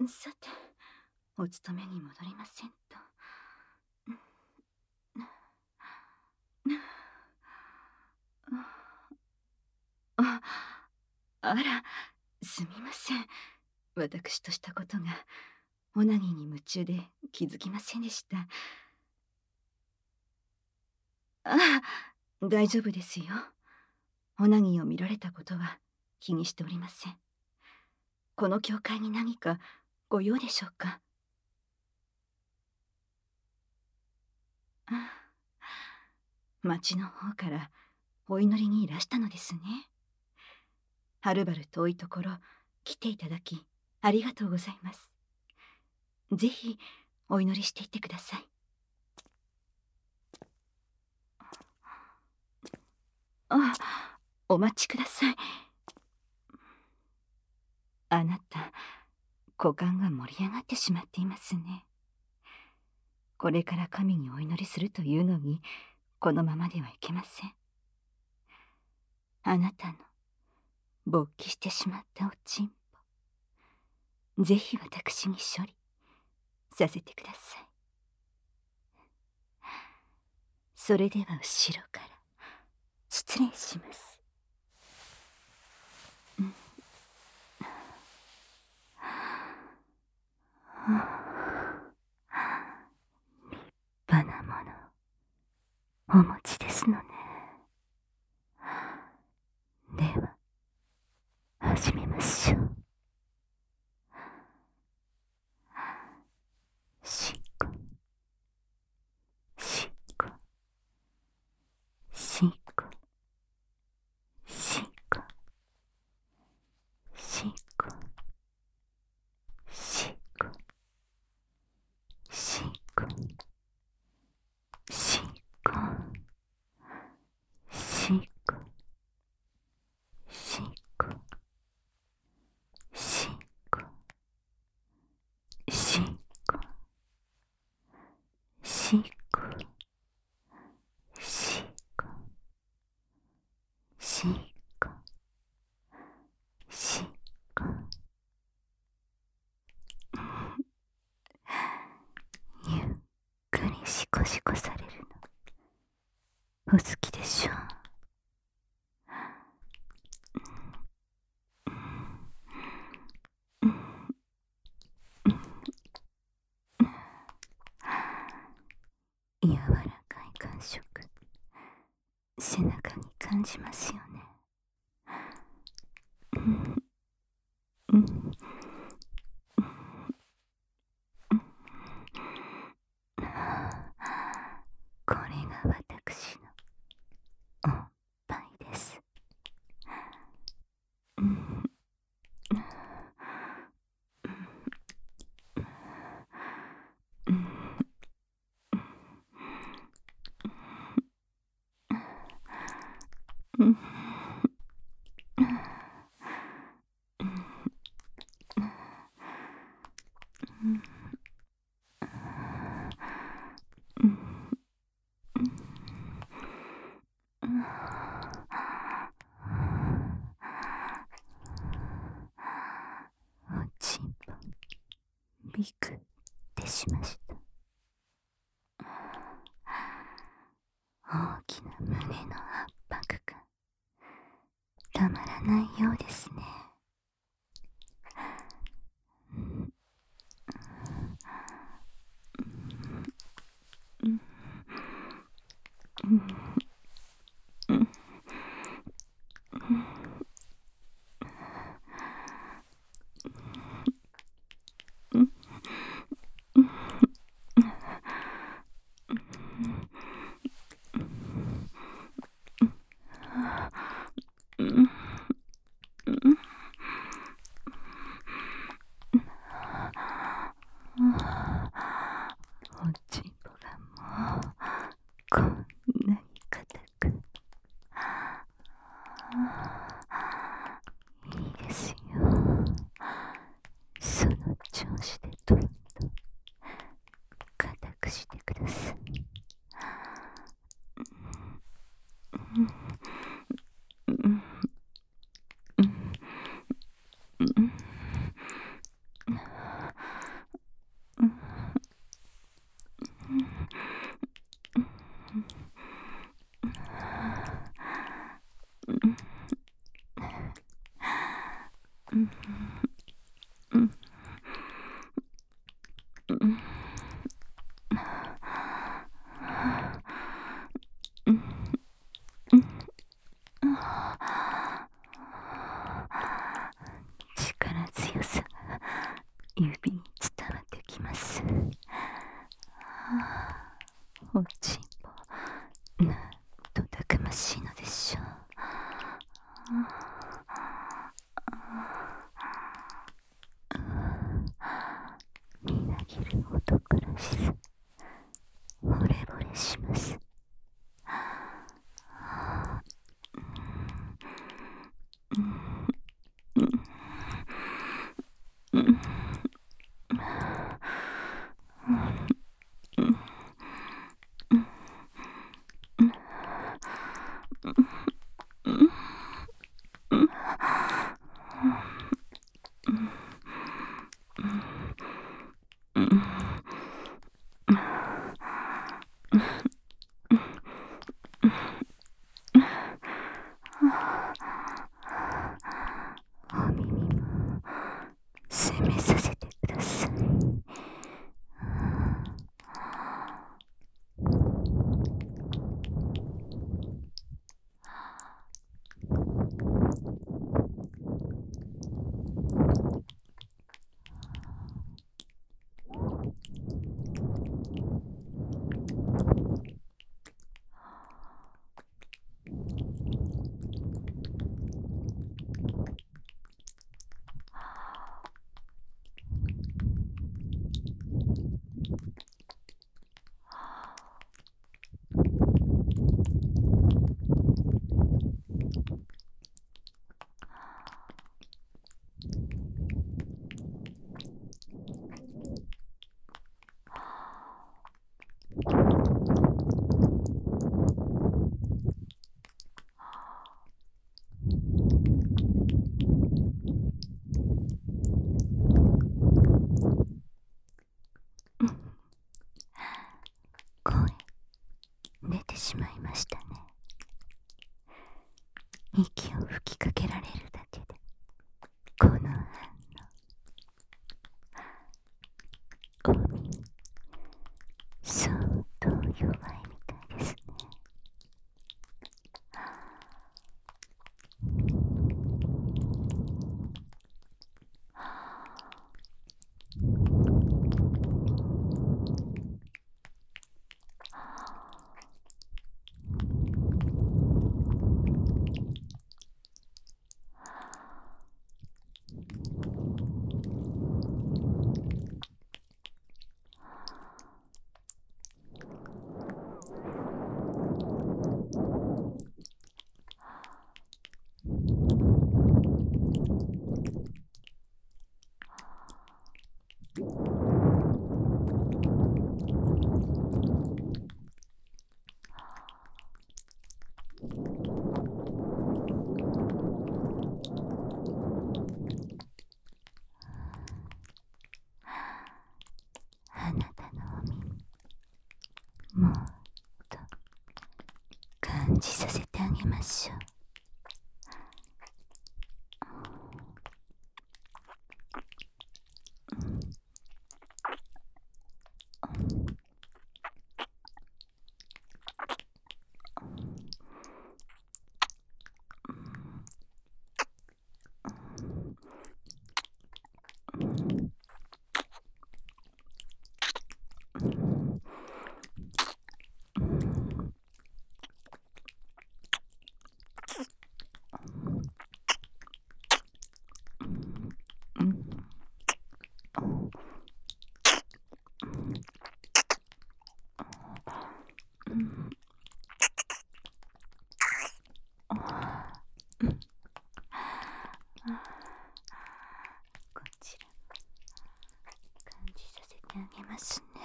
さて、お勤めに戻りませんと。あ、あら、すみません。私としたことが、オナニーに夢中で気づきませんでした。ああ、大丈夫ですよ。オナニーを見られたことは気にしておりません。この教会に何かご用でしょうか？あ、町の方からお祈りにいらしたのですね。はるばる遠いところ来ていただきありがとうございます。ぜひお祈りしていってください。あ、お待ちください。あなた、股間が盛り上がってしまっていますね。これから神にお祈りするというのに、このままではいけません。あなたの勃起してしまったおちんぽ、ぜひ私に処理させてください。それでは後ろから失礼します。立派なものお持ちですのね。では始めましょう。しっこしっこしっこしっこしっこしっこしっこしっこしっこしっこしっこしっこしっこしっこしっこしっこゆっくりシコシコされるのお好きでしょう？柔らかい感触、背中に感じますよね。これが私のおっぱいです。おちんぽびくってしました。大きな胸の圧迫感、たまらないようですね。おちんぽがもうこんなに指に伝わってきます。おちんぽ、なんとたくましいのでしょう。みなぎる男らしさ、惚れ惚れします。お耳も責めさせてください。声出てしまいましたね。息を吹きかけられるだけでこの反応、お耳相当弱いみたいですね。あなたのお耳、もっと感じさせてあげましょう。こちら感じさせてあげますね。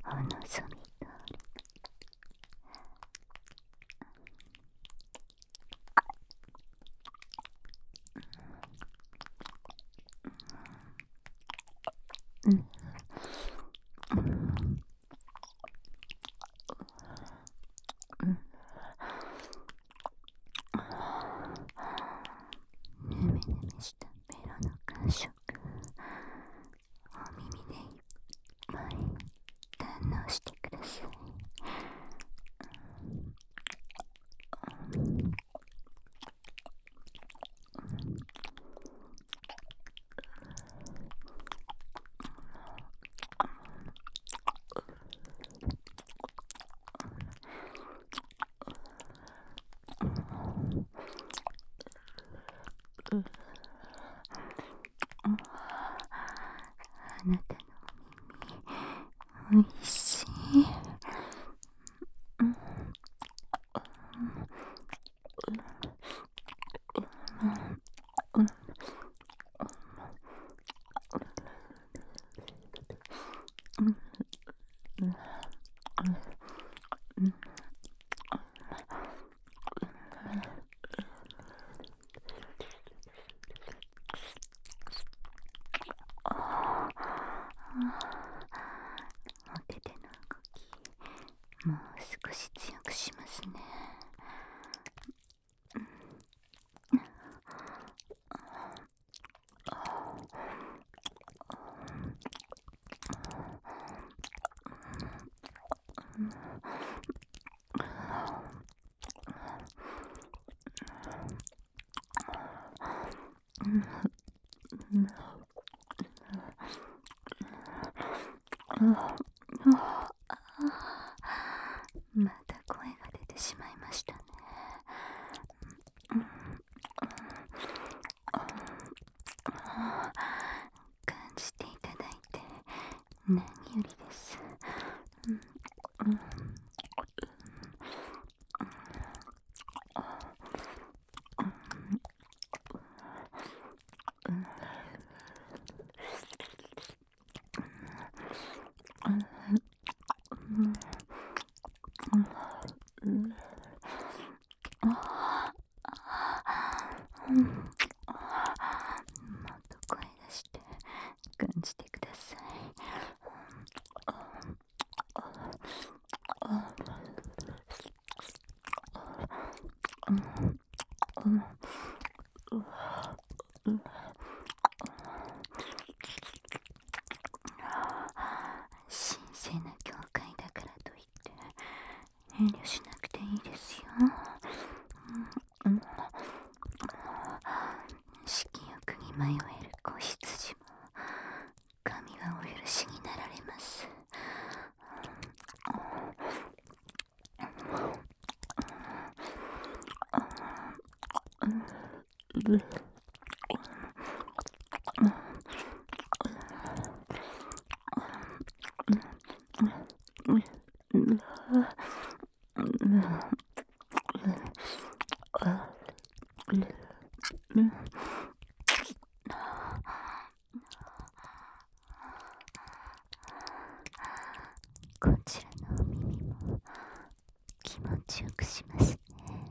お望み通り。ぬめぬめしたベロの感触、お耳でいっぱい堪能してください。あなたのお耳、おいしい。お手手の動き、もう少し強くしますね。また声が出てしまいましたね。感じていただいて何よりです。もっと声出して感じてください。神聖な教会だからといって遠慮しなくていいですよ。色欲に迷える子羊も神はお許しになられます。こちらのお耳も気持ちよくしますね。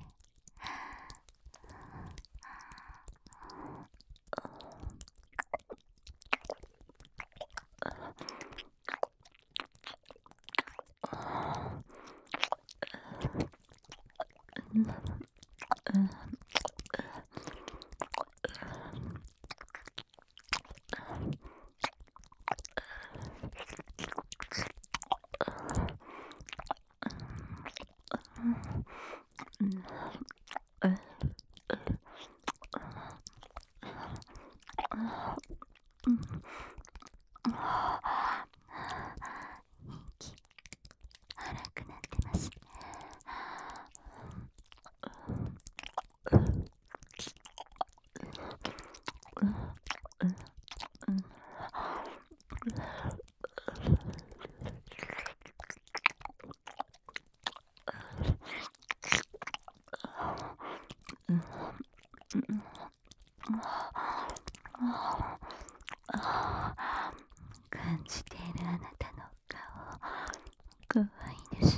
息荒くなってますね。 かわいいですね。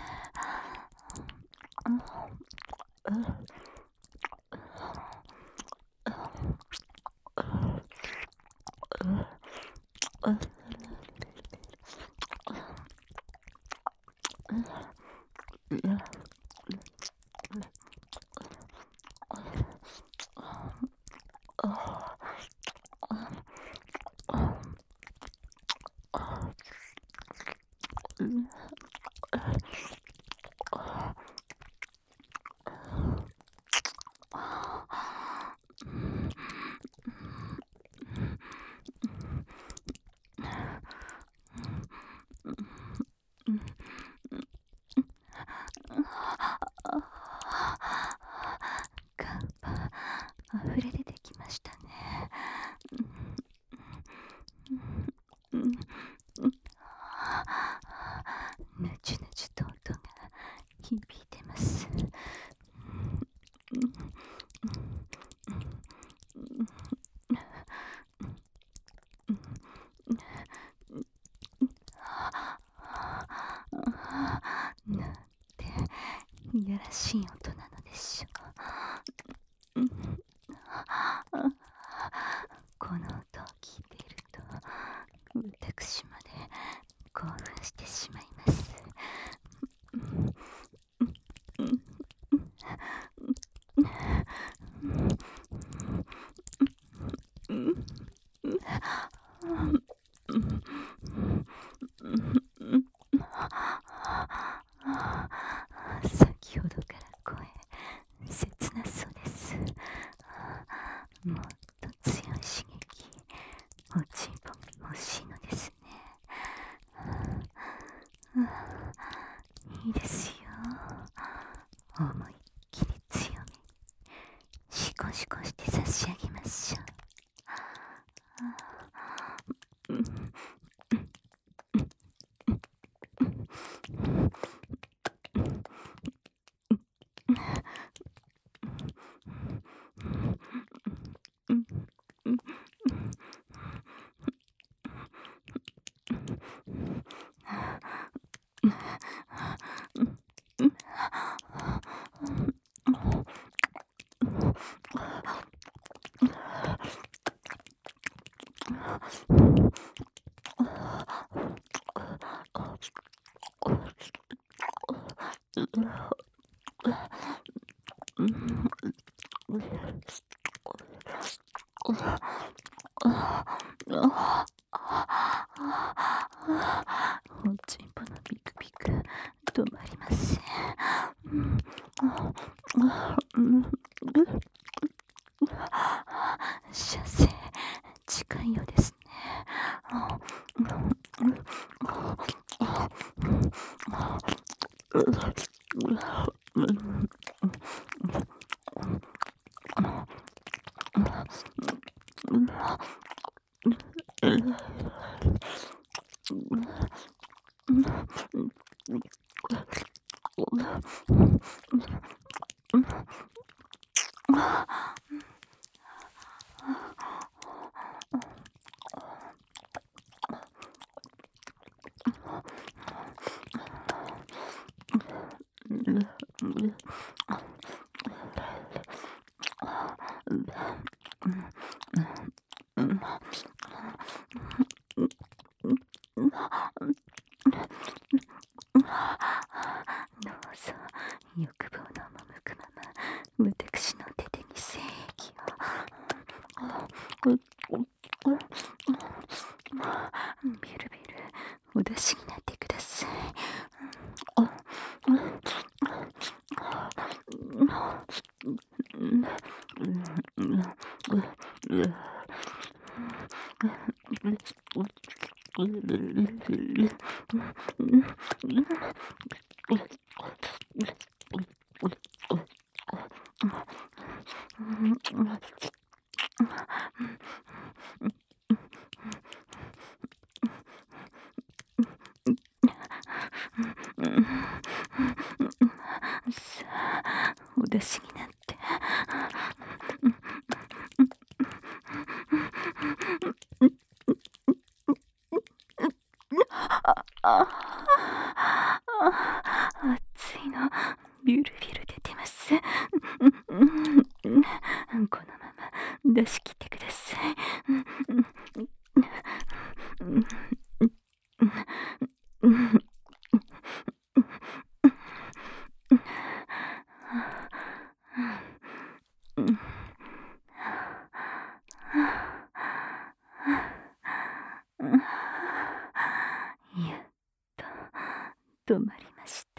カンパ溢れ出てきましたね。ぬちゅぬちゅと音が響いてます。なんていやらしい音なのでしょう。この音を聞いていると私まで興奮してしまいます。先ほどから声切なそうです。もっと強い刺激おちんぽみ欲しいのですね。いいですよ。思いっきり強めにシコシコして差し上げましょう。おちんぽのビクビク止まりません。射精近いようですね。どうぞ欲望の赴くまま私の手でに精液をビルビルお出しになってください。 熱いのビュルビュル出てます。このまま出し切ってください。やっと止まりました。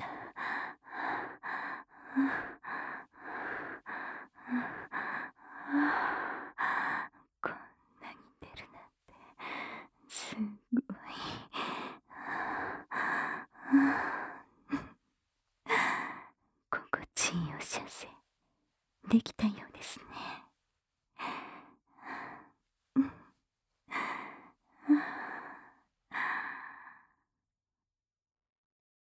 こんなに出るなんてすごい。